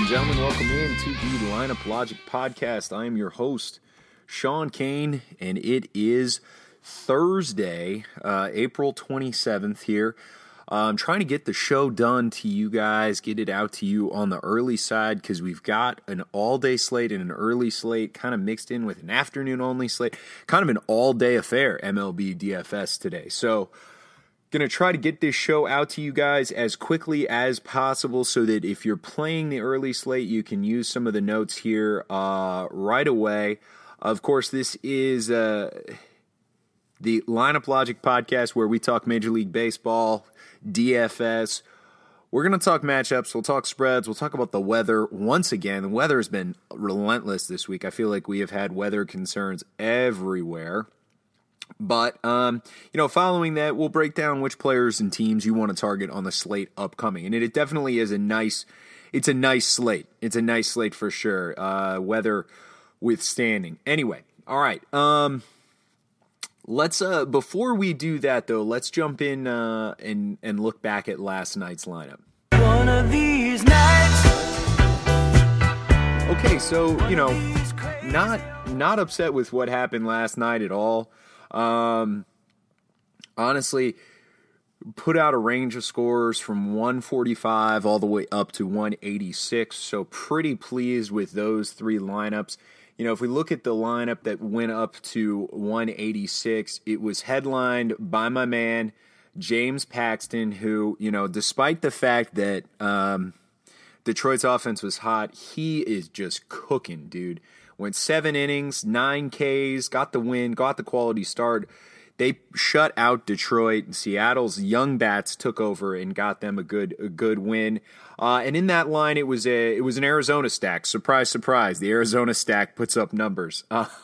gentlemen, welcome in to the Lineup Logic podcast. I am your host, Sean Kane, and it is Thursday, April 27th here. I'm trying to get the show done to you guys, get it out to you on the early side, because we've got an all-day slate and an early slate kind of mixed in with an afternoon-only slate, kind of an all-day affair, MLB DFS today. So going to try to get this show out to you guys as quickly as possible so that if you're playing the early slate, you can use some of the notes here right away. Of course, this is the Lineup Logic podcast where we talk Major League Baseball, DFS. We're going to talk matchups. We'll talk spreads. We'll talk about the weather. Once again, the weather has been relentless this week. I feel like we have had weather concerns everywhere. But, following that, we'll break down which players and teams you want to target on the slate upcoming. And it definitely is a nice slate. It's a nice slate for sure, weather withstanding. Anyway, all right. Let's, before we do that, though, let's jump in and look back at last night's lineup. One of these nights. Okay, so, not upset with what happened last night at all. Honestly, put out a range of scores from 145 all the way up to 186, so pretty pleased with those three lineups. If we look at the lineup that went up to 186, it was headlined by my man, James Paxton, who, despite the fact that Detroit's offense was hot, he is just cooking, dude. Went 7 innings, 9 Ks, got the win, got the quality start. They shut out Detroit. Seattle's young bats took over and got them a good win. And in that line, it was an Arizona stack. Surprise, surprise. The Arizona stack puts up numbers.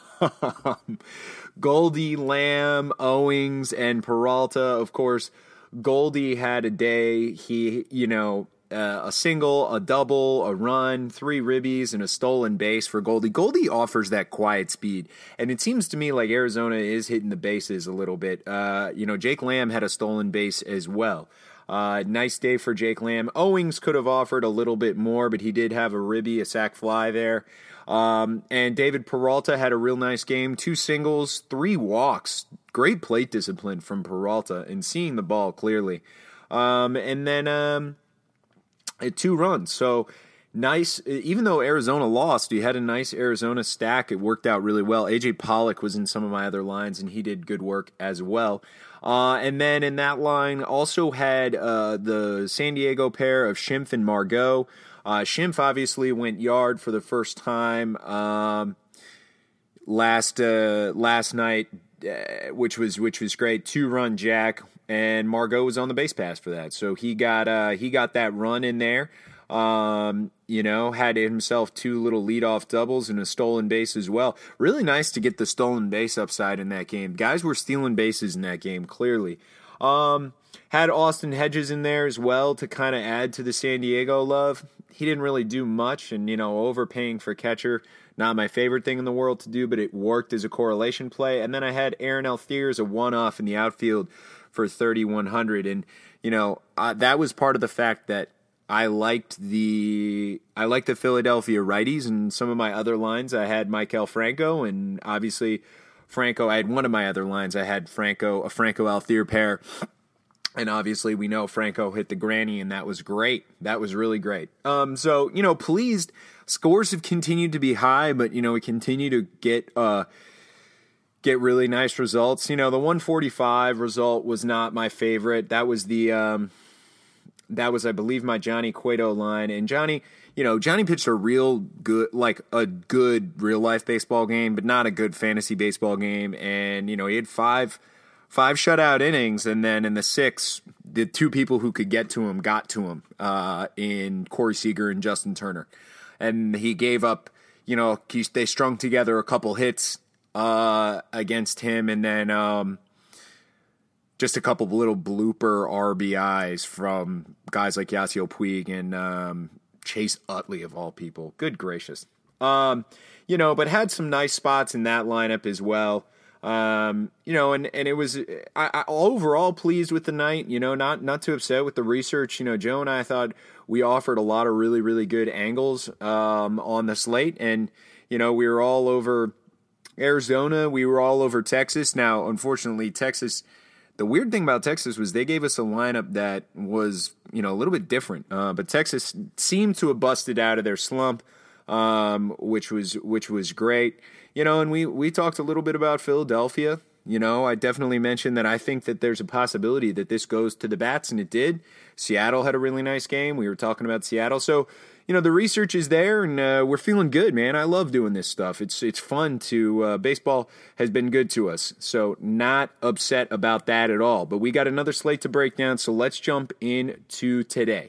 Goldie, Lamb, Owings, and Peralta. Of course, Goldie had a day. He, a single, a double, a run, 3 ribbies, and a stolen base for Goldie. Goldie offers that quiet speed, and it seems to me like Arizona is hitting the bases a little bit. Jake Lamb had a stolen base as well. Nice day for Jake Lamb. Owings could have offered a little bit more, but he did have a ribby, a sac fly there. And David Peralta had a real nice game. 2 singles, 3 walks. Great plate discipline from Peralta and seeing the ball clearly. And then 2 runs. So nice. Even though Arizona lost, you had a nice Arizona stack. It worked out really well. AJ Pollock was in some of my other lines, and he did good work as well. And then in that line, also had the San Diego pair of Schimpf and Margot. Schimpf obviously went yard for the first time last night, which was great. 2-run jack. And Margot was on the base pass for that, so he got that run in there. Had himself 2 little leadoff doubles and a stolen base as well. Really nice to get the stolen base upside in that game. Guys were stealing bases in that game clearly. Had Austin Hedges in there as well to kind of add to the San Diego love. He didn't really do much, and overpaying for catcher, not my favorite thing in the world to do, but it worked as a correlation play. And then I had Aaron Althier's a one-off in the outfield for 3,100, and that was part of the fact that I liked the Philadelphia righties. And some of my other lines, I had Maikel Franco, and obviously Franco. I had one of my other lines, I had a Franco Althir pair, and obviously we know Franco hit the granny, and that was great. That was really great. So pleased. Scores have continued to be high, but we continue to get really nice results. The 145 result was not my favorite. That was I believe, my Johnny Cueto line. And Johnny pitched a real good, like a good real life baseball game, but not a good fantasy baseball game. And, he had five shutout innings. And then in the 6th, the 2 people who could get to him got to him, in Corey Seager and Justin Turner. And he gave up, they strung together a couple hits against him, and then just a couple of little blooper RBIs from guys like Yasiel Puig and Chase Utley of all people. Good gracious. But had some nice spots in that lineup as well. And it was, I overall pleased with the night, not too upset with the research. Joe and I thought we offered a lot of really, really good angles on the slate. And, we were all over Arizona. We were all over Texas. Now, unfortunately, Texas, the weird thing about Texas was they gave us a lineup that was, a little bit different. But Texas seemed to have busted out of their slump, which was great. And we talked a little bit about Philadelphia. I definitely mentioned that I think that there's a possibility that this goes to the bats, and it did. Seattle had a really nice game. We were talking about Seattle. So, the research is there, and we're feeling good, man. I love doing this stuff. It's fun to baseball has been good to us. So not upset about that at all. But we got another slate to break down, so let's jump into today.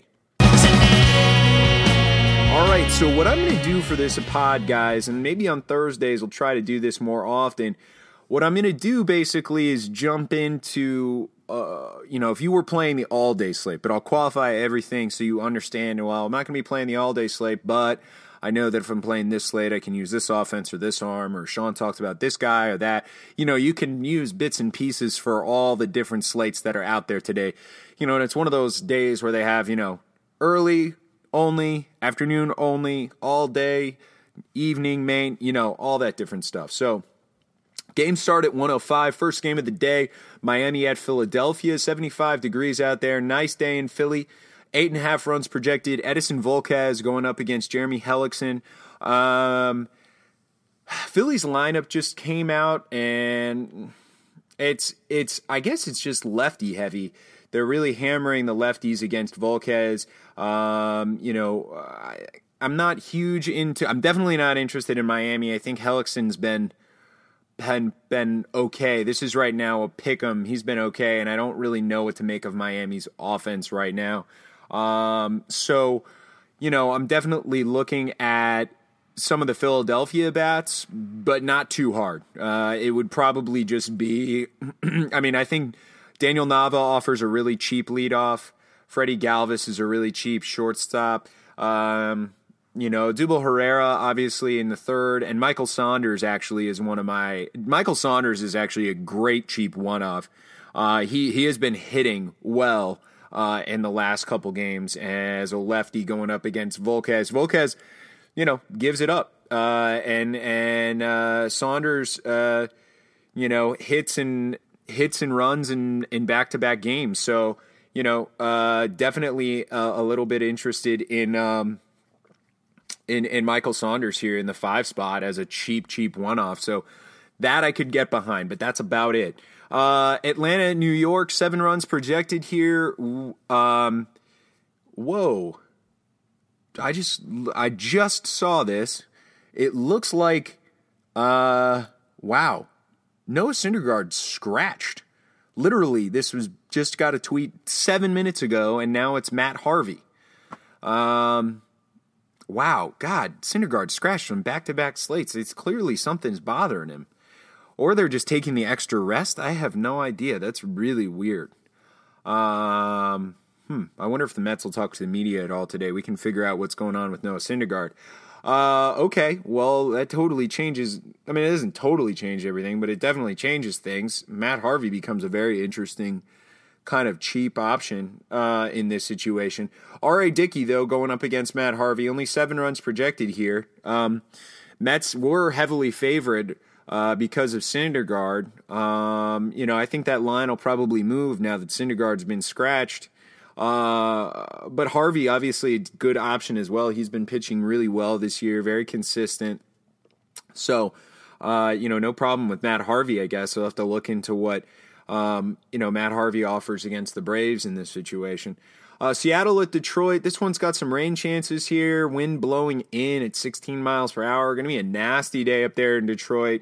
All right, so what I'm going to do for this pod, guys, and maybe on Thursdays we'll try to do this more often. What I'm going to do basically is jump into, if you were playing the all-day slate, but I'll qualify everything so you understand, well, I'm not going to be playing the all-day slate, but I know that if I'm playing this slate, I can use this offense or this arm, or Sean talked about this guy or that. You can use bits and pieces for all the different slates that are out there today. And it's one of those days where they have, early only, afternoon only, all day, evening main, all that different stuff. So, game start at 1:05. First game of the day, Miami at Philadelphia. 75 degrees out there. Nice day in Philly. 8.5 runs projected. Edinson Volquez going up against Jeremy Hellickson. Philly's lineup just came out, and it's I guess it's just lefty heavy. They're really hammering the lefties against Volquez. I'm definitely not interested in Miami. I think Hellickson's been okay. This is right now a pick 'em. He's been okay, and I don't really know what to make of Miami's offense right now. So, I'm definitely looking at some of the Philadelphia bats, but not too hard. It would probably just be, I think Daniel Nava offers a really cheap leadoff. Freddie Galvis is a really cheap shortstop. Odubel Herrera, obviously, in the third, and Michael Saunders actually is Michael Saunders is actually a great cheap one-off. He has been hitting well in the last couple games as a lefty going up against Volquez. Volquez, gives it up. And Saunders, hits and runs in back-to-back games. So, definitely a little bit interested in Michael Saunders here in the 5 spot as a cheap one-off. So that I could get behind, but that's about it. Atlanta, New York, 7 runs projected here. Whoa. I just saw this. It looks like, wow. Noah Syndergaard scratched. Literally, this was just got a tweet 7 minutes ago, and now it's Matt Harvey. Wow, God, Syndergaard scratched from back-to-back slates. It's clearly something's bothering him. Or they're just taking the extra rest. I have no idea. That's really weird. I wonder if the Mets will talk to the media at all today. We can figure out what's going on with Noah Syndergaard. Okay, well, that totally changes. It doesn't totally change everything, but it definitely changes things. Matt Harvey becomes a very interesting kind of cheap option in this situation. R.A. Dickey, though, going up against Matt Harvey, only 7 runs projected here. Mets were heavily favored because of Syndergaard. I think that line will probably move now that Syndergaard's been scratched. But Harvey, obviously, a good option as well. He's been pitching really well this year, very consistent. So, no problem with Matt Harvey, I guess. I'll have to look into what, Matt Harvey offers against the Braves in this situation. Seattle at Detroit. This one's got some rain chances here. Wind blowing in at 16 miles per hour. Going to be a nasty day up there in Detroit.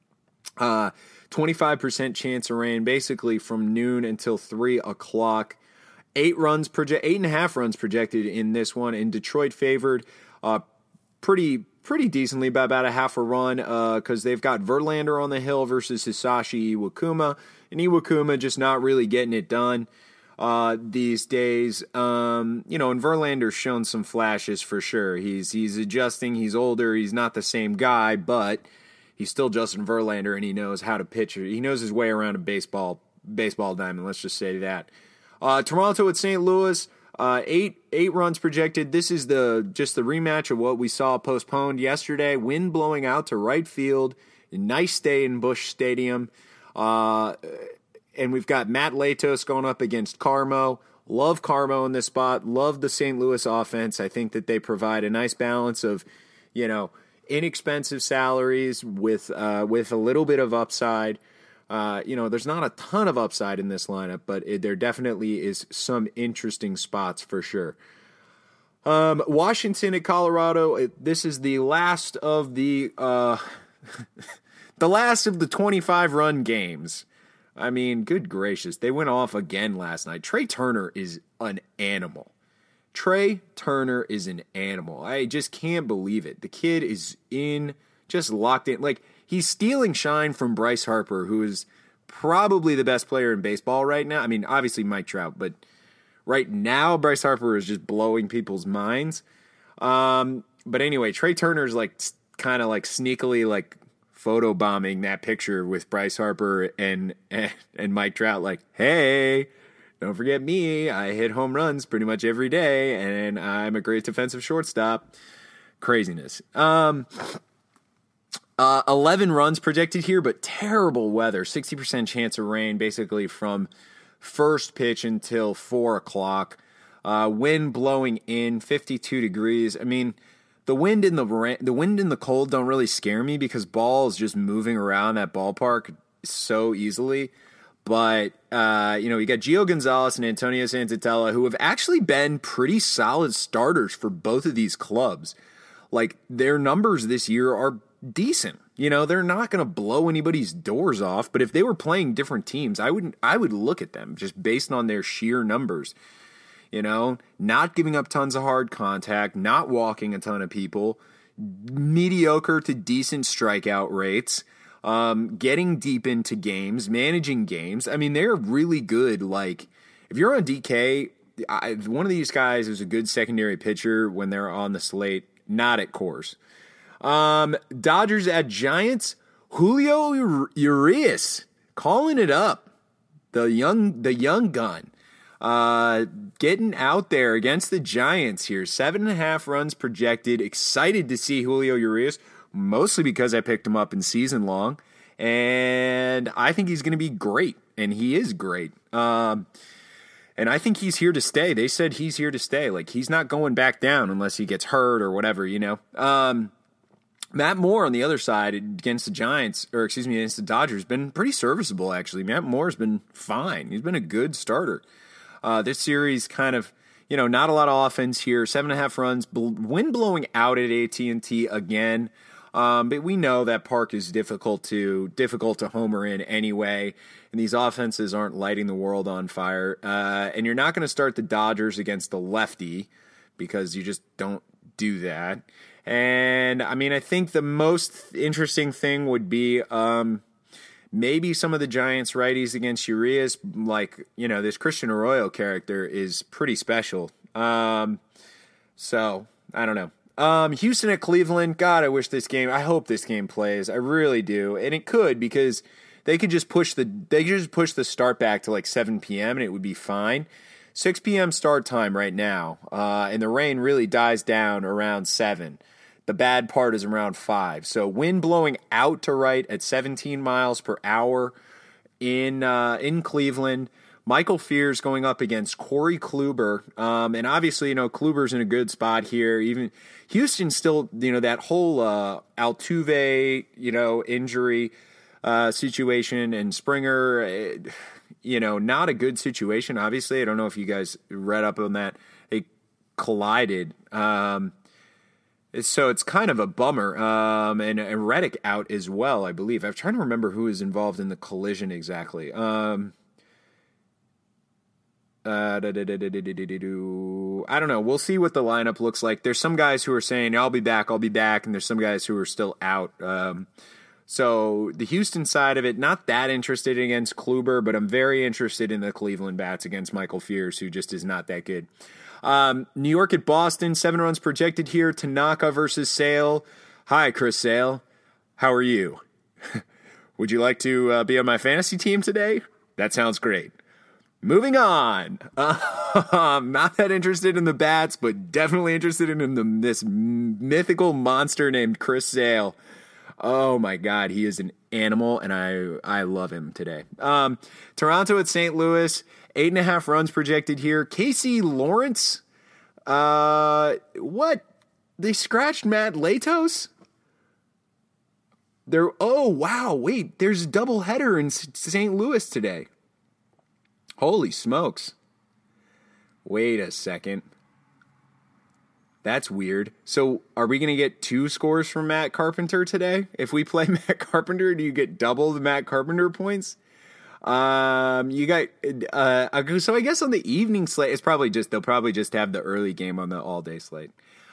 25% chance of rain, basically from noon until 3 o'clock. 8.5 runs projected in this one. In Detroit favored pretty decently by about a half a run because they've got Verlander on the hill versus Hisashi Iwakuma. And Iwakuma just not really getting it done these days. And Verlander's shown some flashes for sure. He's adjusting. He's older. He's not the same guy, but he's still Justin Verlander, and he knows how to pitch. He knows his way around a baseball diamond. Let's just say that. Toronto at St. Louis. Eight runs projected. This is just the rematch of what we saw postponed yesterday. Wind blowing out to right field. Nice day in Busch Stadium. And we've got Matt Latos going up against Carmo. Love Carmo in this spot. Love the St. Louis offense. I think that they provide a nice balance of, inexpensive salaries with a little bit of upside. There's not a ton of upside in this lineup, but there definitely is some interesting spots for sure. Washington at Colorado. This is the last of the the last of the 25-run games. I mean, good gracious, they went off again last night. Trey Turner is an animal. I just can't believe it. The kid is just locked in. Like, he's stealing shine from Bryce Harper, who is probably the best player in baseball right now. I mean, obviously Mike Trout, but right now Bryce Harper is just blowing people's minds. But anyway, Trey Turner's kind of sneakily photobombing that picture with Bryce Harper and Mike Trout. Like, hey, don't forget me. I hit home runs pretty much every day, and I'm a great defensive shortstop. Craziness. 11 runs projected here, but terrible weather. 60% chance of rain, basically from first pitch until 4 o'clock. Wind blowing in 52 degrees. I mean, the wind and the cold don't really scare me because balls just moving around that ballpark so easily. But you got Gio Gonzalez and Antonio Santitella, who have actually been pretty solid starters for both of these clubs. Like, their numbers this year are decent. They're not going to blow anybody's doors off, but if they were playing different teams, I would look at them just based on their sheer numbers. Not giving up tons of hard contact, not walking a ton of people, mediocre to decent strikeout rates, getting deep into games, managing games. I mean, they're really good. Like, if you're on DK, one of these guys is a good secondary pitcher when they're on the slate, not at Coors. Dodgers at Giants. Julio Urias calling it up. The young gun. Getting out there against the Giants here. 7.5 runs projected. Excited to see Julio Urias, mostly because I picked him up in season long. And I think he's going to be great. And he is great. And I think he's here to stay. They said he's here to stay. Like, he's not going back down unless he gets hurt or whatever, Matt Moore on the other side against the against the Dodgers, been pretty serviceable, actually. Matt Moore's been fine. He's been a good starter. This series kind of, not a lot of offense here. 7.5 runs, wind blowing out at AT&T again. But we know that park is difficult to homer in anyway, and these offenses aren't lighting the world on fire. And you're not going to start the Dodgers against the lefty because you just don't do that. And I mean, I think the most interesting thing would be maybe some of the Giants righties against Urias. This Christian Arroyo character is pretty special. So I don't know. Houston at Cleveland. God, I hope this game plays. I really do. And it could, because they could just push the start back to 7 p.m. and it would be fine. 6 p.m. start time right now. And the rain really dies down around 7. The bad part is around 5. So wind blowing out to right at 17 miles per hour in Cleveland. Michael Fears going up against Corey Kluber. And obviously, Kluber's in a good spot here. Even Houston still, that whole Altuve, injury situation, and Springer, not a good situation. Obviously, I don't know if you guys read up on that. They collided. So it's kind of a bummer. And Reddick out as well, I believe. I'm trying to remember who is involved in the collision exactly. I don't know. We'll see what the lineup looks like. There's some guys who are saying, I'll be back. And there's some guys who are still out. So the Houston side of it, not that interested against Kluber, but I'm very interested in the Cleveland bats against Michael Fears, who just is not that good. New York at Boston, 7 runs projected here. Tanaka versus Sale. Hi, Chris Sale. How are you? Would you like to be on my fantasy team today? That sounds great. Moving on. I'm not that interested in the bats, but definitely interested in this mythical monster named Chris Sale. Oh my God, he is an animal, and I love him today. Toronto at St. Louis, 8.5 runs projected here. Casey Lawrence, what? They scratched Matt Latos? Oh wow, wait, there's a doubleheader in St. Louis today. Holy smokes. Wait a second. That's weird. So are we going to get 2 scores from Matt Carpenter today? If we play Matt Carpenter, do you get double the Matt Carpenter points? So I guess on the evening slate, they'll probably just have the early game on the all day slate.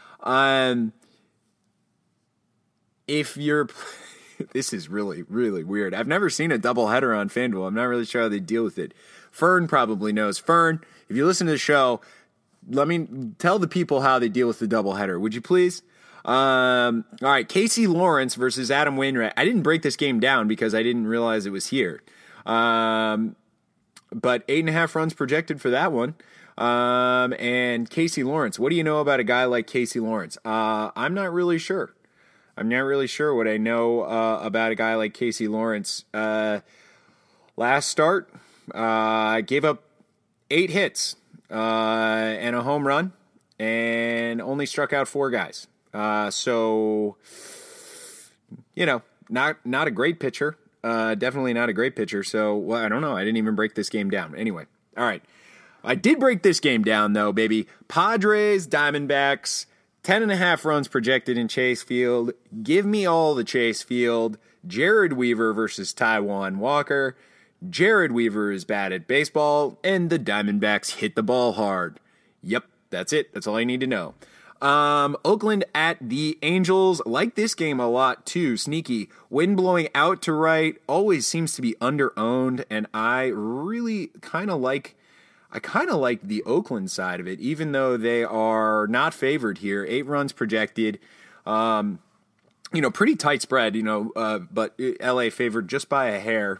If you're, this is really, really weird. I've never seen a doubleheader on FanDuel. I'm not really sure how they deal with it. Fern probably knows. Fern, if you listen to the show, let me tell the people how they deal with the doubleheader. Would you please? All right, Casey Lawrence versus Adam Wainwright. I didn't break this game down because I didn't realize it was here. But 8.5 runs projected for that one. And Casey Lawrence. What do you know about a guy like Casey Lawrence? I'm not really sure. I'm not really sure what I know about a guy like Casey Lawrence. Last start, gave up 8 hits and a home run, and only struck out 4 guys. So, not a great pitcher. Definitely not a great pitcher. So, well, I don't know. I didn't even break this game down. Anyway, all right. I did break this game down, though, baby. Padres, Diamondbacks, 10.5 runs projected in Chase Field. Give me all the Chase Field. Jared Weaver versus Taijuan Walker. Jared Weaver is bad at baseball, and the Diamondbacks hit the ball hard. Yep, that's it. That's all I need to know. Oakland at the Angels. Like this game a lot, too. Sneaky. Wind blowing out to right. Always seems to be under-owned, and I really kind of like the Oakland side of it, even though they are not favored here. 8 runs projected. Pretty tight spread, but LA favored just by a hair.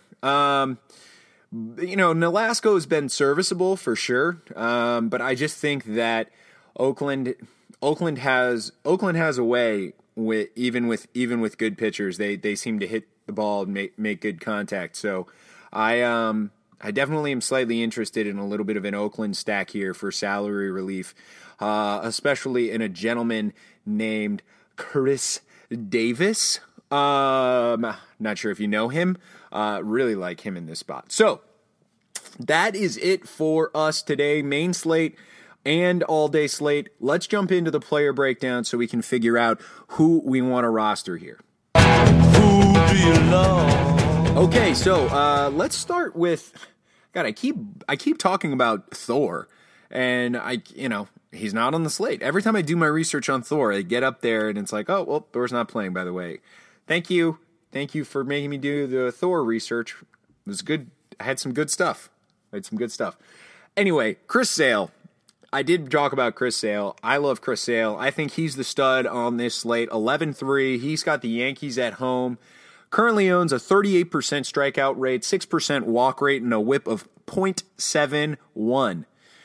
Nolasco's been serviceable for sure. But I just think that Oakland has a way with even with good pitchers, they seem to hit the ball and make good contact. So I definitely am slightly interested in a little bit of an Oakland stack here for salary relief, especially in a gentleman named Chris Davis. Not sure if you know him. Really like him in this spot. So that is it for us today. Main slate and all-day slate. Let's jump into the player breakdown so we can figure out who we want to roster here. Who do you love? Okay, so let's start with. God, I keep talking about Thor, and he's not on the slate. Every time I do my research on Thor, I get up there and it's like, oh well, Thor's not playing. By the way, thank you for making me do the Thor research. It was good. I had some good stuff. Anyway, Chris Sale. I did talk about Chris Sale. I love Chris Sale. I think he's the stud on this slate. 11-3. He's got the Yankees at home. Currently owns a 38% strikeout rate, 6% walk rate, and a whip of .71.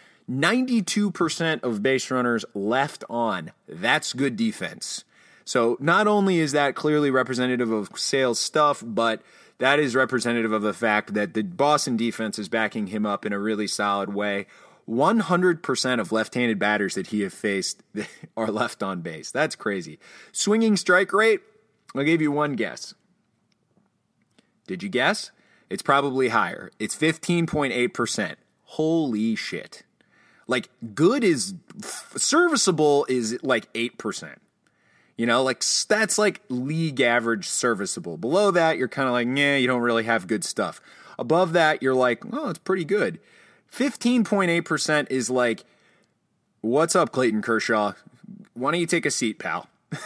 92% of base runners left on. That's good defense. So not only is that clearly representative of Sale's stuff, but that is representative of the fact that the Boston defense is backing him up in a really solid way. 100% of left-handed batters that he has faced are left on base. That's crazy. Swinging strike rate, I'll give you one guess. Did you guess? It's probably higher. It's 15.8%. Holy shit. Like, good is, serviceable is like 8%. That's like league average serviceable. Below that, you're kind of like, yeah, you don't really have good stuff. Above that, you're like, oh, it's pretty good. 15.8% is like, what's up, Clayton Kershaw? Why don't you take a seat, pal?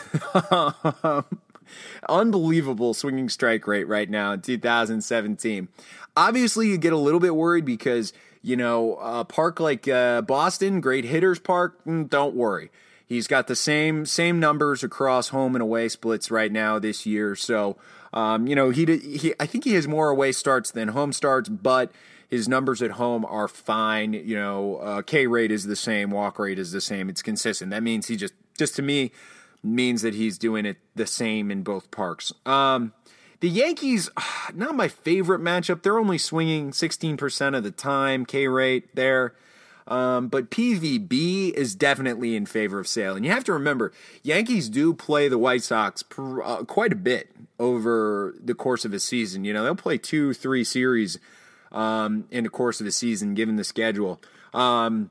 Unbelievable swinging strike rate right now in 2017. Obviously, you get a little bit worried because, a park like Boston, great hitters park, don't worry. He's got the same numbers across home and away splits right now this year. So, I think he has more away starts than home starts, but His numbers at home are fine. K rate is the same, walk rate is the same. It's consistent. That means he just to me means that he's doing it the same in both parks. The Yankees, not my favorite matchup. They're only swinging 16% of the time, K rate there. But PVB is definitely in favor of Sale. And you have to remember, Yankees do play the White Sox quite a bit over the course of a season. They'll play 2-3 series in the course of the season, given the schedule. And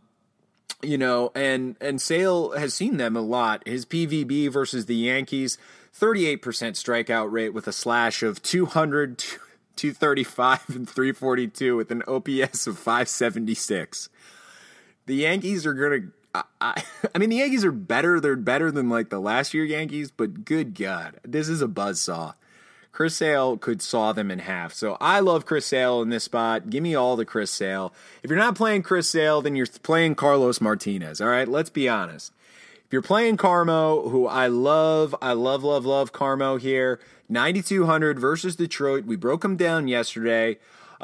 Sale has seen them a lot. His PVB versus the Yankees, 38% strikeout rate with a slash of 200, 235, and 342 with an OPS of 576. The Yankees are going to the Yankees are better. They're better than like the last year Yankees, but good God, this is a buzzsaw. Chris Sale could saw them in half. So I love Chris Sale in this spot. Give me all the Chris Sale. If you're not playing Chris Sale, then you're playing Carlos Martinez. All right, let's be honest. If you're playing Carmo, who I love Carmo here, 9,200 versus Detroit. We broke him down yesterday.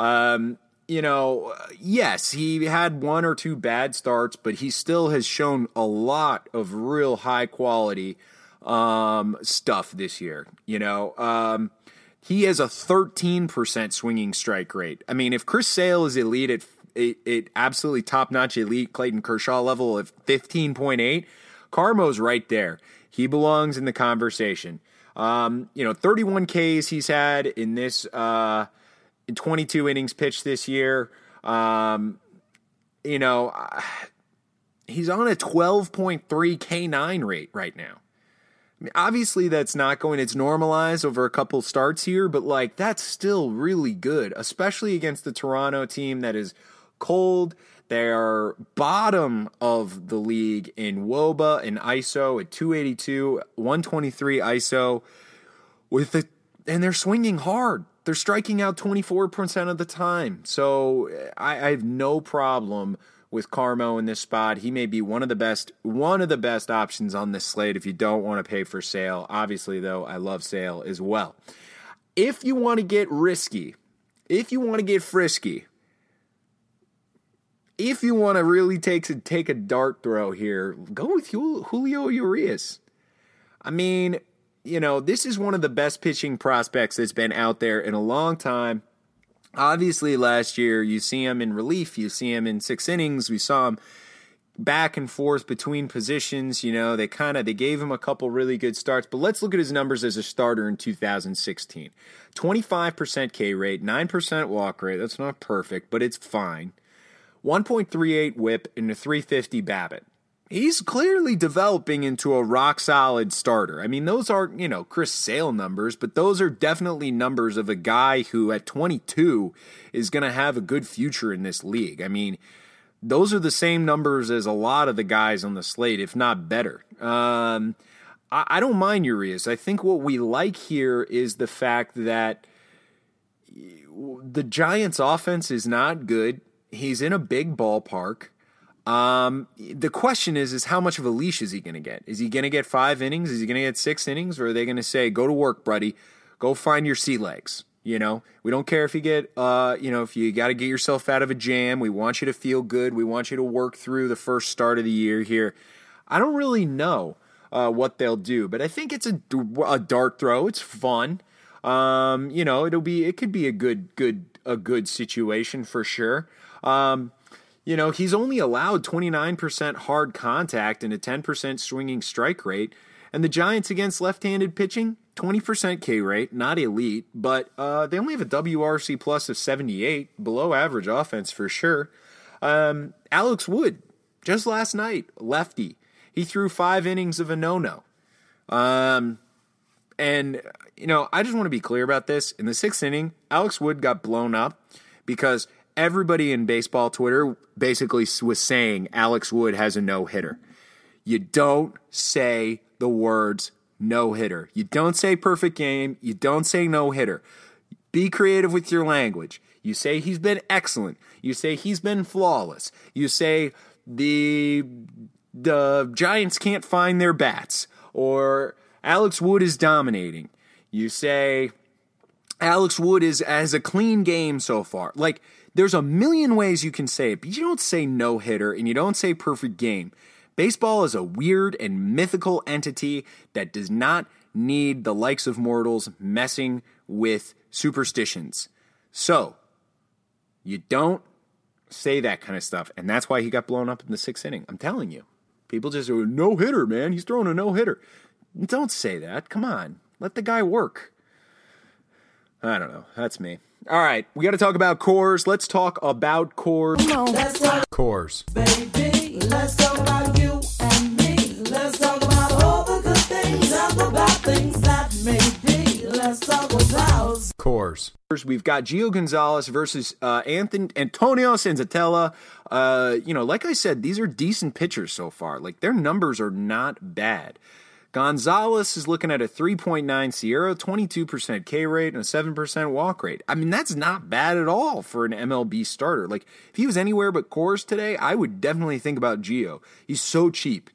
Yes, he had one or two bad starts, but he still has shown a lot of real high quality stuff this year. He has a 13% swinging strike rate. I mean, if Chris Sale is elite at absolutely top-notch elite Clayton Kershaw level of 15.8, Carmo's right there. He belongs in the conversation. 31 Ks he's had in this in 22 innings pitched this year. He's on a 12.3 K9 rate right now. I mean, obviously, that's not going. It's normalized over a couple starts here, but that's still really good, especially against the Toronto team that is cold. They are bottom of the league in WOBA and ISO at 282, 123 ISO, and they're swinging hard. They're striking out 24% of the time. So I have no problem with Carmo in this spot. He may be one of the best options on this slate if you don't want to pay for Sale. Obviously, though, I love Sale as well. If you want to get risky, if you want to get frisky, if you want to really take a dart throw here, go with Julio Urias. I mean, this is one of the best pitching prospects that's been out there in a long time. Obviously, last year, you see him in relief. You see him in 6 innings. We saw him back and forth between positions. They gave him a couple really good starts. But let's look at his numbers as a starter in 2016. 25% K rate, 9% walk rate. That's not perfect, but it's fine. 1.38 whip and a 350 BABIP. He's clearly developing into a rock-solid starter. I mean, those aren't, Chris Sale numbers, but those are definitely numbers of a guy who at 22 is going to have a good future in this league. I mean, those are the same numbers as a lot of the guys on the slate, if not better. I don't mind Urias. I think what we like here is the fact that the Giants' offense is not good. He's in a big ballpark. The question is how much of a leash is he going to get? Is he going to get 5 innings? Is he going to get 6 innings? Or are they going to say, go to work, buddy, go find your sea legs? We don't care if you get, if you got to get yourself out of a jam. We want you to feel good. We want you to work through the first start of the year here. I don't really know what they'll do, but I think it's a dart throw. It's fun. It could be a good situation for sure. He's only allowed 29% hard contact and a 10% swinging strike rate. And the Giants against left-handed pitching, 20% K rate, not elite, but they only have a WRC plus of 78, below average offense for sure. Alex Wood, just last night, lefty. He threw 5 innings of a no-no. I just want to be clear about this. In the 6th inning, Alex Wood got blown up because everybody in baseball Twitter basically was saying Alex Wood has a no-hitter. You don't say the words no-hitter. You don't say perfect game. You don't say no-hitter. Be creative with your language. You say he's been excellent. You say he's been flawless. You say the Giants can't find their bats, or Alex Wood is dominating. You say Alex Wood has a clean game so far. Like, there's a million ways you can say it, but you don't say no-hitter and you don't say perfect game. Baseball is a weird and mythical entity that does not need the likes of mortals messing with superstitions. So, you don't say that kind of stuff, and that's why he got blown up in the 6th inning. I'm telling you. People just go, no-hitter, man. He's throwing a no-hitter. Don't say that. Come on. Let the guy work. I don't know. That's me. All right. We got to talk about Coors. Let's talk about Coors. Let's talk Coors. baby. Let's talk about you and me. Let's talk about all the good things and the bad things that may be. Let's talk about Coors. We've got Gio Gonzalez versus Antonio Senzatella. Like I said, these are decent pitchers so far. Like, their numbers are not bad. Gonzalez is looking at a 3.9 SIERA, 22% K rate, and a 7% walk rate. I mean, that's not bad at all for an MLB starter. Like, if he was anywhere but Coors today, I would definitely think about Gio. He's so cheap.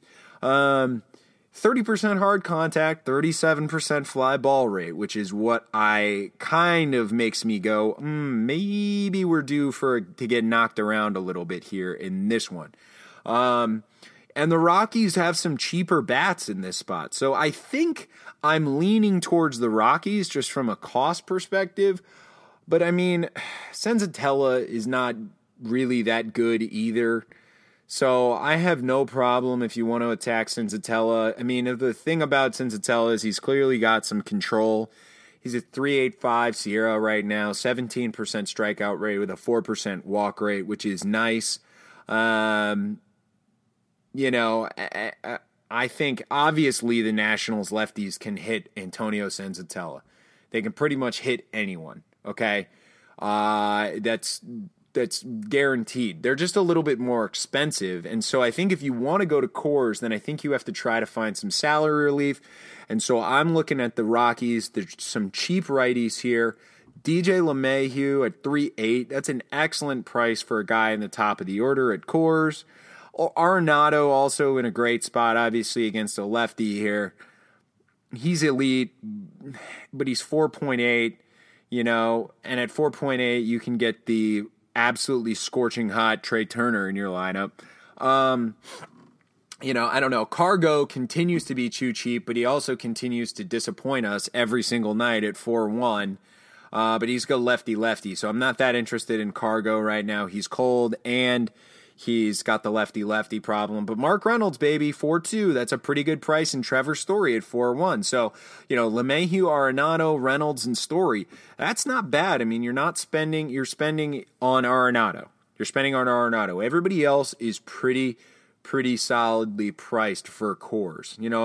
30% hard contact, 37% fly ball rate, which is what I kind of makes me go, maybe we're due to get knocked around a little bit here in this one. And the Rockies have some cheaper bats in this spot. So I think I'm leaning towards the Rockies just from a cost perspective. But I mean, Senzatella is not really that good either. So I have no problem if you want to attack Senzatella. I mean, the thing about Senzatella is he's clearly got some control. He's at 3.85 SIERA right now, 17% strikeout rate with a 4% walk rate, which is nice. I think obviously the Nationals lefties can hit Antonio Senzatella. They can pretty much hit anyone, okay? That's guaranteed. They're just a little bit more expensive, and so I think if you want to go to Coors, then I think you have to try to find some salary relief, and so I'm looking at the Rockies. There's some cheap righties here. DJ LeMahieu at 3.8. That's an excellent price for a guy in the top of the order at Coors. Arenado also in a great spot, obviously, against a lefty here. He's elite, but he's 4.8, and at 4.8, you can get the absolutely scorching hot Trey Turner in your lineup. I don't know. Cargo continues to be too cheap, but he also continues to disappoint us every single night at 4.1. But he's got lefty, so I'm not that interested in Cargo right now. He's cold, and he's got the lefty problem. But Mark Reynolds, baby, 4.2. That's a pretty good price. And Trevor Story at 4.1. So, LeMahieu, Arenado, Reynolds, and Story. That's not bad. I mean, you're spending on Arenado. You're spending on Arenado. Everybody else is pretty solidly priced for Coors. And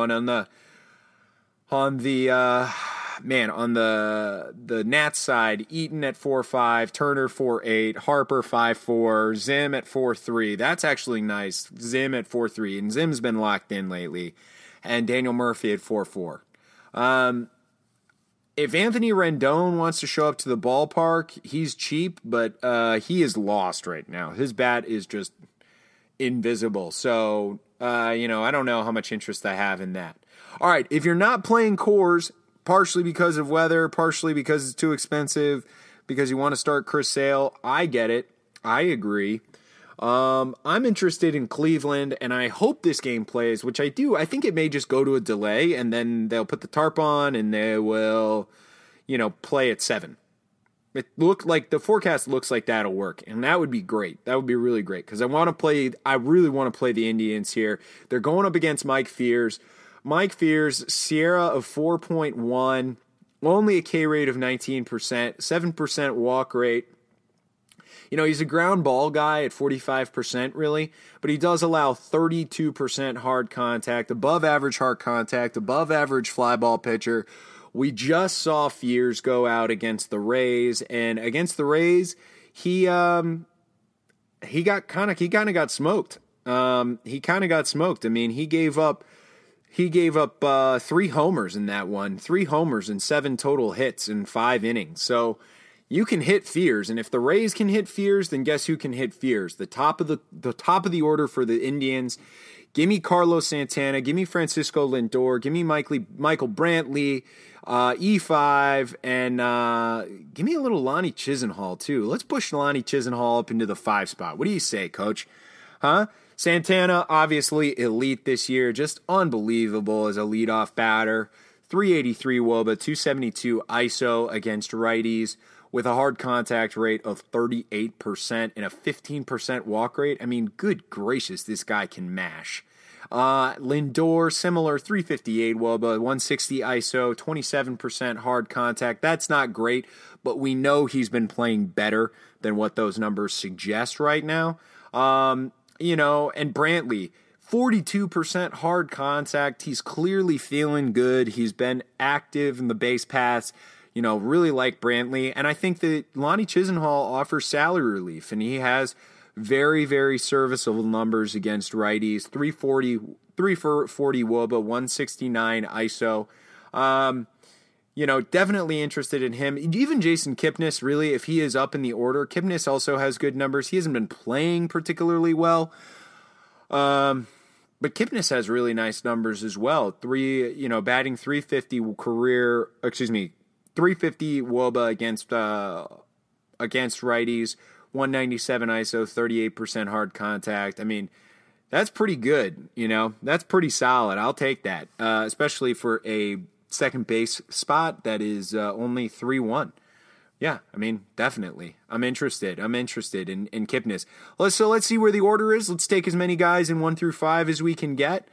on the Nats side, Eaton at 4.5, Turner 4.8, Harper 5.4, Zim at 4.3. That's actually nice. Zim at 4.3, and Zim's been locked in lately. And Daniel Murphy at 4.4. If Anthony Rendon wants to show up to the ballpark, he's cheap, but he is lost right now. His bat is just invisible. So, I don't know how much interest I have in that. All right, if you're not playing Coors, partially because of weather, partially because it's too expensive, because you want to start Chris Sale, I get it. I agree. I'm interested in Cleveland, and I hope this game plays, which I do. I think it may just go to a delay, and then they'll put the tarp on, and they will, play at 7. The forecast looks like that'll work, and that would be great. That would be really great, because I really want to play the Indians here. They're going up against Mike Fiers. Mike Fiers, SIERA of 4.1, only a K rate of 19%, 7% walk rate. He's a ground ball guy at 45%, really, but he does allow 32% hard contact, above average hard contact, above average fly ball pitcher. We just saw Fiers go out against the Rays, and against the Rays, he kind of got smoked. He kind of got smoked. I mean, he gave up 3 homers in that one, 3 homers and 7 total hits in 5 innings. So you can hit Fiers, and if the Rays can hit Fiers, then guess who can hit Fiers? The top of the order for the Indians. Give me Carlos Santana. Give me Francisco Lindor. Give me Michael Brantley, E5, and give me a little Lonnie Chisenhall, too. Let's push Lonnie Chisenhall up into the 5 spot. What do you say, Coach? Huh? Santana, obviously elite this year. Just unbelievable as a leadoff batter. 383 WOBA, 272 ISO against righties with a hard contact rate of 38% and a 15% walk rate. I mean, good gracious, this guy can mash. Lindor, similar, 358 WOBA, 160 ISO, 27% hard contact. That's not great, but we know he's been playing better than what those numbers suggest right now. And Brantley, 42% hard contact. He's clearly feeling good. He's been active in the base paths. Really like Brantley. And I think that Lonnie Chisenhall offers salary relief, and he has very, very serviceable numbers against righties. 340 WOBA, 169 ISO. Definitely interested in him. Even Jason Kipnis, really, if he is up in the order. Kipnis also has good numbers. He hasn't been playing particularly well. But Kipnis has really nice numbers as well. Batting 350 350 WOBA against righties, 197 ISO, 38% hard contact. I mean, that's pretty good. That's pretty solid. I'll take that, especially for a second base spot that is only 3-1. Yeah, I mean, definitely. I'm interested in Kipnis. So let's see where the order is. Let's take as many guys in 1 through 5 as we can get.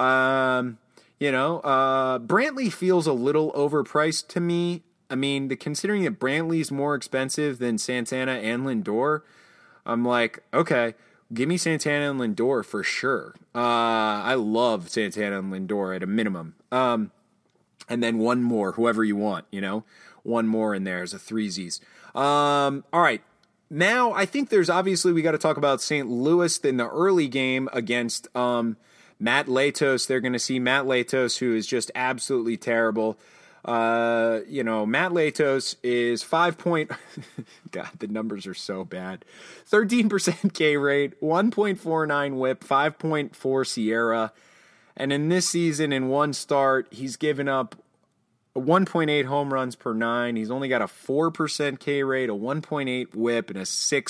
Brantley feels a little overpriced to me. I mean, considering that Brantley's more expensive than Santana and Lindor, I'm like, okay, give me Santana and Lindor for sure. I love Santana and Lindor at a minimum. And then one more, whoever you want, one more in there as a threesies. All right. Now, I think we got to talk about St. Louis in the early game against Matt Latos. They're going to see Matt Latos, who is just absolutely terrible. Matt Latos is God, the numbers are so bad. 13% K rate, 1.49 whip, 5.4 Sierra. And in this season, in one start, he's given up 1.8 home runs per 9. He's only got a 4% K rate, a 1.8 whip, and a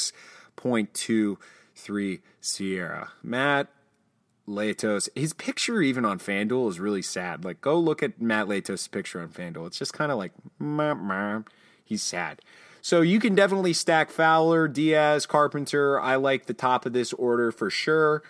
6.23 Sierra. Matt Latos, his picture even on FanDuel is really sad. Like, go look at Matt Latos' picture on FanDuel. It's just kind of like, he's sad. So you can definitely stack Fowler, Diaz, Carpenter. I like the top of this order for sure.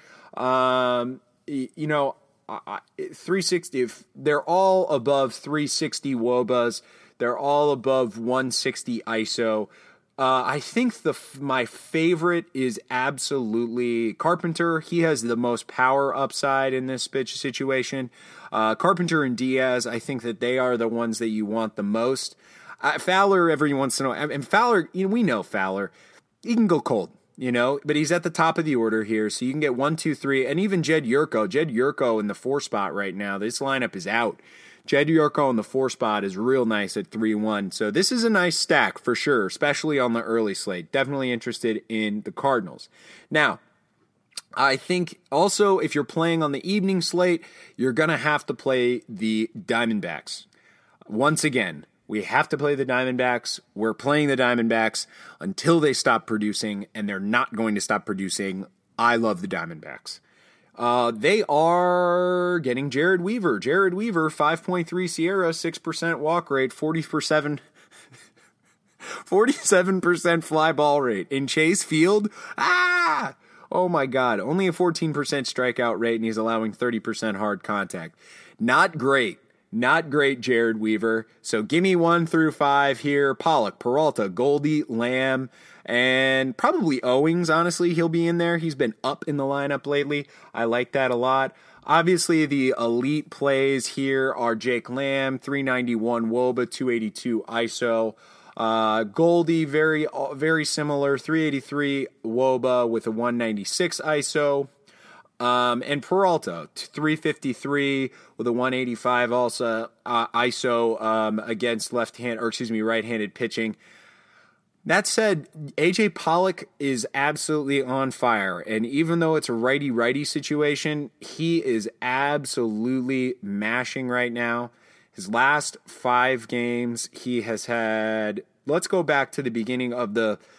360, they're all above 360 WOBAs. They're all above 160 ISO. I think my favorite is absolutely Carpenter. He has the most power upside in this pitch situation. Carpenter and Diaz, I think that they are the ones that you want the most. Fowler, every once in a while, and Fowler, we know Fowler, he can go cold, but he's at the top of the order here, so you can get 1, 2, 3, and even Jed Yurko in the 4 spot right now. This lineup is out. Jed Yurko in the 4 spot is real nice at 3-1. So this is a nice stack for sure, especially on the early slate. Definitely interested in the Cardinals. Now, I think also if you're playing on the evening slate, you're going to have to play the Diamondbacks. Once again, we have to play the Diamondbacks. We're playing the Diamondbacks until they stop producing, and they're not going to stop producing. I love the Diamondbacks. They are getting Jared Weaver. 5.3 Sierra, 6% walk rate, 47% fly ball rate. In Chase Field, oh my God, only a 14% strikeout rate, and he's allowing 30% hard contact. Not great, Jared Weaver. So give me 1 through 5 here. Pollock, Peralta, Goldie, Lamb, and probably Owings, honestly, he'll be in there. He's been up in the lineup lately. I like that a lot. Obviously, the elite plays here are Jake Lamb, 391 WOBA, 282 ISO. Goldie, very, very similar, 383 WOBA with a 196 ISO. And Peralta, 353 with a 185 also ISO against right-handed pitching. That said, AJ Pollock is absolutely on fire. And even though it's a righty-righty situation, he is absolutely mashing right now. His last 5 games, he has had, let's go back to the beginning of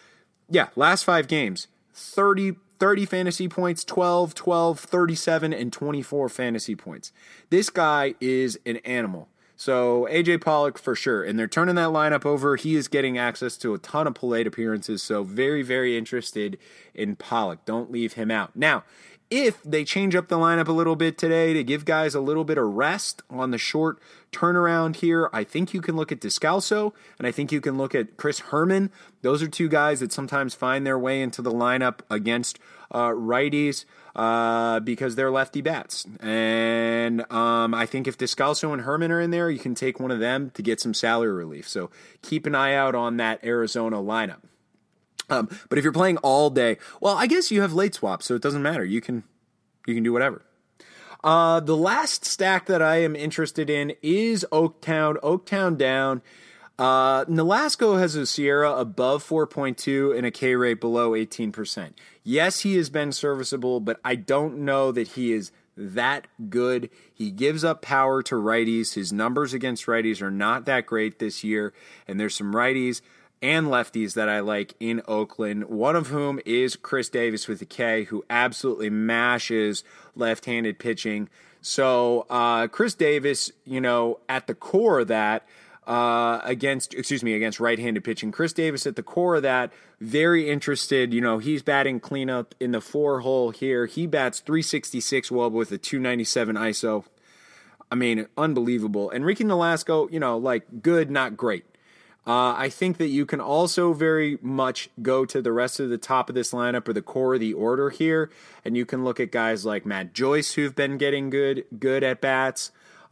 last 5 games, 30 fantasy points, 12, 37, and 24 fantasy points. This guy is an animal. So AJ Pollock for sure. And they're turning that lineup over. He is getting access to a ton of plate appearances. So very, very interested in Pollock. Don't leave him out. Now, if they change up the lineup a little bit today to give guys a little bit of rest on the short turnaround here, I think you can look at Descalso, and I think you can look at Chris Herman. Those are 2 guys that sometimes find their way into the lineup against righties because they're lefty bats. And I think if Descalso and Herman are in there, you can take one of them to get some salary relief. So keep an eye out on that Arizona lineup. But if you're playing all day, well, I guess you have late swaps, so it doesn't matter. You can do whatever. The last stack that I am interested in is Oaktown. Oaktown down. Nolasco has a Sierra above 4.2 and a K rate below 18%. Yes, he has been serviceable, but I don't know that he is that good. He gives up power to righties. His numbers against righties are not that great this year, and there's some righties and lefties that I like in Oakland, one of whom is Chris Davis with a K, who absolutely mashes left-handed pitching. So Chris Davis, at the core of that, against right-handed pitching. Chris Davis at the core of that, very interested. He's batting cleanup in the 4-hole here. He bats .366 well with a .297 ISO. I mean, unbelievable. Enrique Nolasco, good, not great. I think that you can also very much go to the rest of the top of this lineup or the core of the order here, and you can look at guys like Matt Joyce, who've been getting good at bats.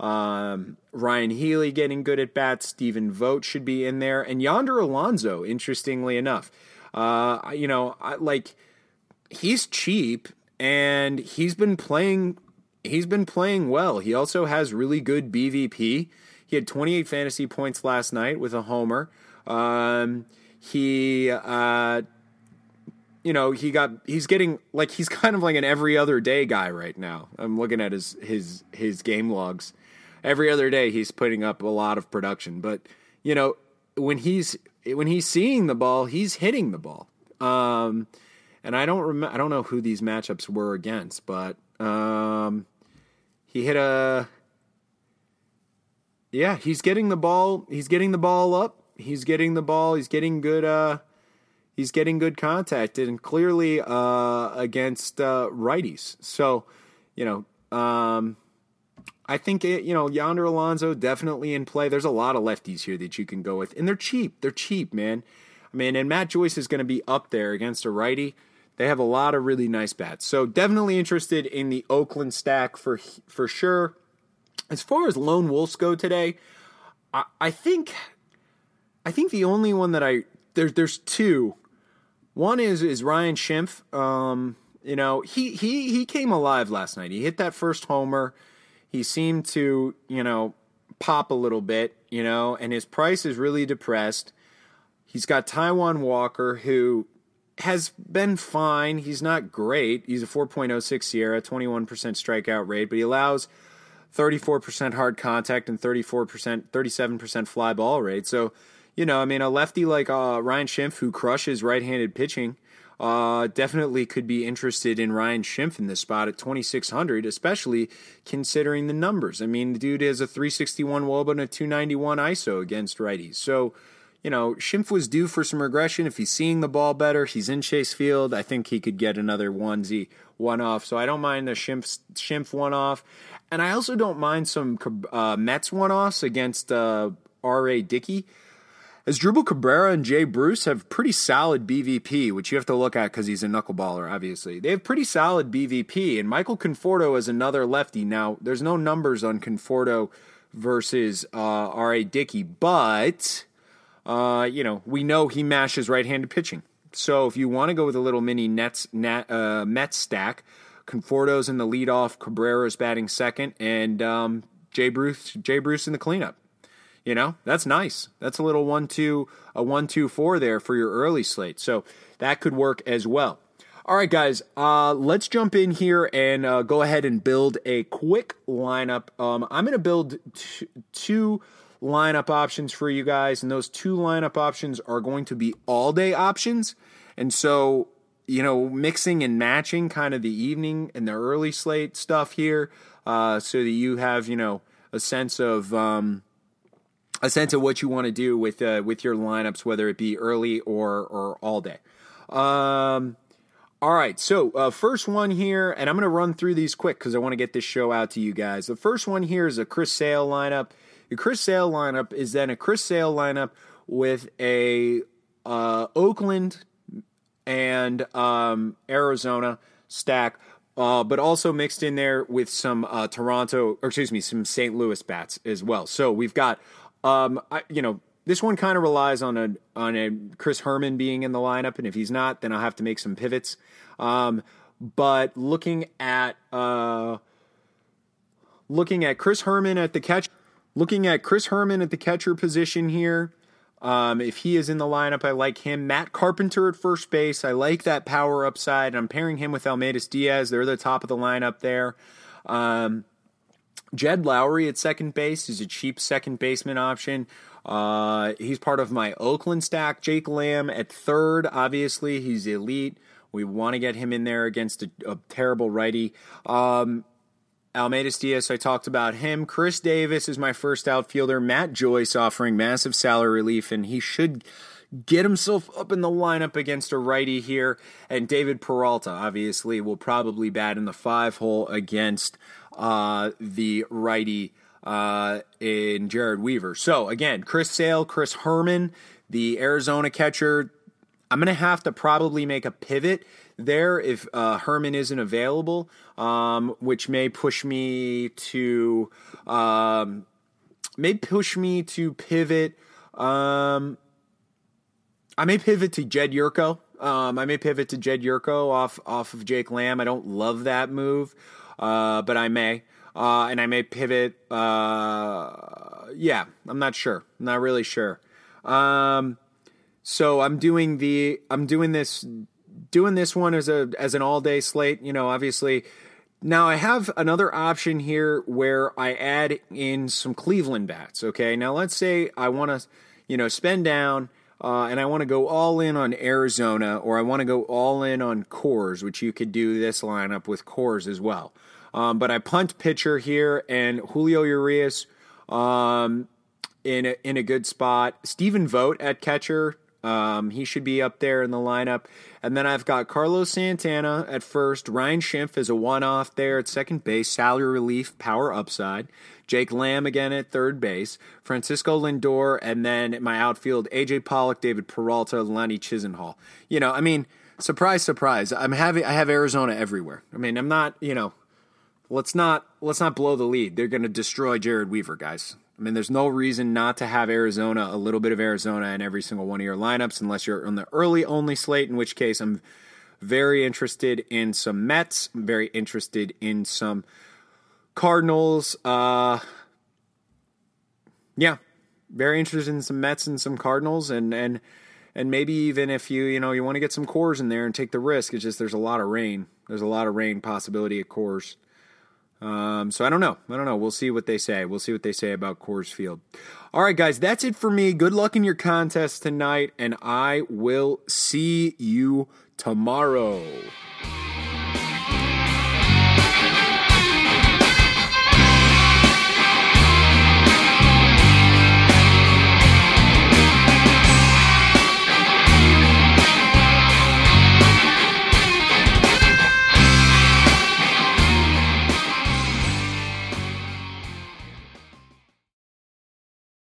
Ryan Healy getting good at bats. Stephen Vogt should be in there, and Yonder Alonso. Interestingly enough, he's cheap and he's been playing well. He also has really good BVP. He had 28 fantasy points last night with a homer. He's getting he's kind of like an every other day guy right now. I'm looking at his game logs. Every other day he's putting up a lot of production, but when he's seeing the ball, he's hitting the ball. And I don't know who these matchups were against, but he hit a. Yeah, he's getting the ball. He's getting the ball up. He's getting the ball. He's getting good. He's getting good contact, and clearly against righties. So, I think Yonder Alonso definitely in play. There's a lot of lefties here that you can go with, and they're cheap. They're cheap, man. I mean, and Matt Joyce is going to be up there against a righty. They have a lot of really nice bats. So definitely interested in the Oakland stack for sure. As far as lone wolves go today, I think the only one that there's 2. One is Ryan Schimpf. He came alive last night. He hit that first homer. He seemed to pop a little bit, and his price is really depressed. He's got Taijuan Walker, who has been fine. He's not great. He's a 4.06 Sierra, 21% strikeout rate, but he allows 34% hard contact and 37% fly ball rate. So, a lefty like Ryan Schimpf, who crushes right-handed pitching, definitely could be interested in Ryan Schimpf in this spot at 2,600, especially considering the numbers. I mean, the dude has a 361 WOBA and a 291 ISO against righties. So, Schimpf was due for some regression. If he's seeing the ball better, he's in Chase Field. I think he could get another one-off. So I don't mind the Schimpf one-off. And I also don't mind some Mets one-offs against R.A. Dickey. As Drupal Cabrera and Jay Bruce have pretty solid BVP, which you have to look at because he's a knuckleballer, obviously. They have pretty solid BVP, and Michael Conforto is another lefty. Now, there's no numbers on Conforto versus R.A. Dickey, but, we know he mashes right-handed pitching. So if you want to go with a little mini Mets stack, Conforto's in the leadoff, Cabrera's batting second, and Jay Bruce in the cleanup. You know, that's nice. That's a little 1-2-4 there for your early slate. So that could work as well. All right, guys, let's jump in here and go ahead and build a quick lineup. I'm going to build two lineup options for you guys, and those two lineup options are going to be all-day options. And so, you know, mixing and matching kind of the evening and the early slate stuff here, so that you have, you know, a sense of what you want to do with your lineups, whether it be early or all day. All right, so first one here, and I'm going to run through these quick because I want to get this show out to you guys. The first one here is a Chris Sale lineup. The Chris Sale lineup is then a Chris Sale lineup with a Oakland and Arizona stack, but also mixed in there with some some St. Louis bats as well. So we've got, this one kind of relies on a Chris Herman being in the lineup, and if he's not, then I'll have to make some pivots. But looking at Chris Herman at the catcher position here, if he is in the lineup, I like him. Matt Carpenter at first base, I like that power upside. I'm pairing him with Almeida Diaz. They're the top of the lineup there. Jed Lowry at second base is a cheap second baseman option. He's part of my Oakland stack. Jake Lamb at third, obviously, he's elite. We want to get him in there against a terrible righty. Almeida Diaz, I talked about him. Chris Davis is my first outfielder. Matt Joyce offering massive salary relief, and he should get himself up in the lineup against a righty here. And David Peralta, obviously, will probably bat in the 5-hole against the righty in Jared Weaver. So, again, Chris Sale, Chris Herman, the Arizona catcher. I'm going to have to probably make a pivot there if Herman isn't available, which may push me to pivot. I may pivot to Jed Yurko. Off of Jake Lamb. I don't love that move, but I may. And I may pivot. I'm not sure. I'm not really sure. So I'm doing this one as an all day slate, you know, obviously. Now I have another option here where I add in some Cleveland bats. Okay. Now let's say I want to, spend down, and I want to go all in on Arizona, or I want to go all in on Coors, which you could do this lineup with Coors as well. But I punt pitcher here, and Julio Urias, in a good spot. Stephen Vogt at catcher. He should be up there in the lineup. And then I've got Carlos Santana at first. Ryan Schimpf is a one-off there at second base. Salary relief, power upside. Jake Lamb again at third base. Francisco Lindor. And then my outfield, A.J. Pollock, David Peralta, Lenny Chisenhall. Surprise, surprise. I have Arizona everywhere. I'm not, let's not blow the lead. They're going to destroy Jared Weaver, guys. There's no reason not to have Arizona, a little bit of Arizona in every single one of your lineups, unless you're on the early-only slate, in which case I'm very interested in some Mets. I'm very interested in some Cardinals. Very interested in some Mets and some Cardinals, and maybe even if you want to get some Coors in there and take the risk. It's just there's a lot of rain. There's a lot of rain possibility at Coors. So I don't know. We'll see what they say. We'll see what they say about Coors Field. All right, guys, that's it for me. Good luck in your contest tonight, and I will see you tomorrow.